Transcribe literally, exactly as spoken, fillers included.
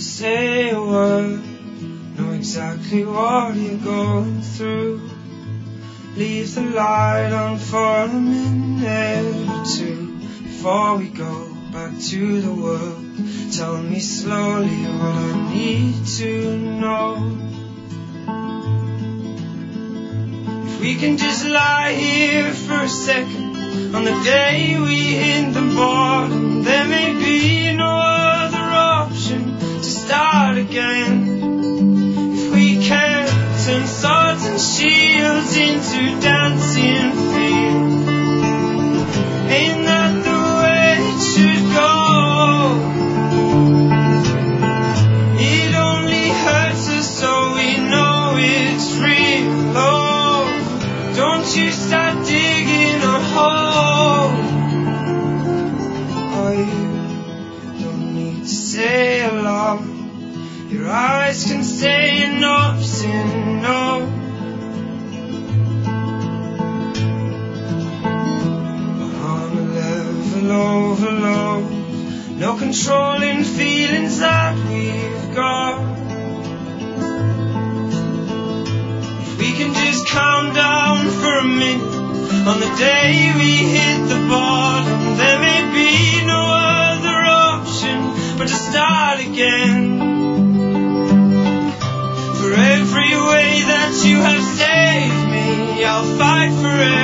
say a word, know exactly what you're going through. Leave the light on for a minute or two before we go back to the world. Tell me slowly what I need to know. If we can just lie here for a second, on the day we hit the bottom, there may be no other option to start again. If we can turn swords and shields into dancing feet, ain't that the way it should go? It only hurts us so we know it's real. Oh, don't you start digging a hole. Oh, you don't need to say a lot. Your eyes can say enough's enough. On a level overload, no controlling feelings that we've got. If we can just calm down for a minute, on the day we hit the bottom, there may be no other option but to start again. For every way that you have saved me, I'll fight forever.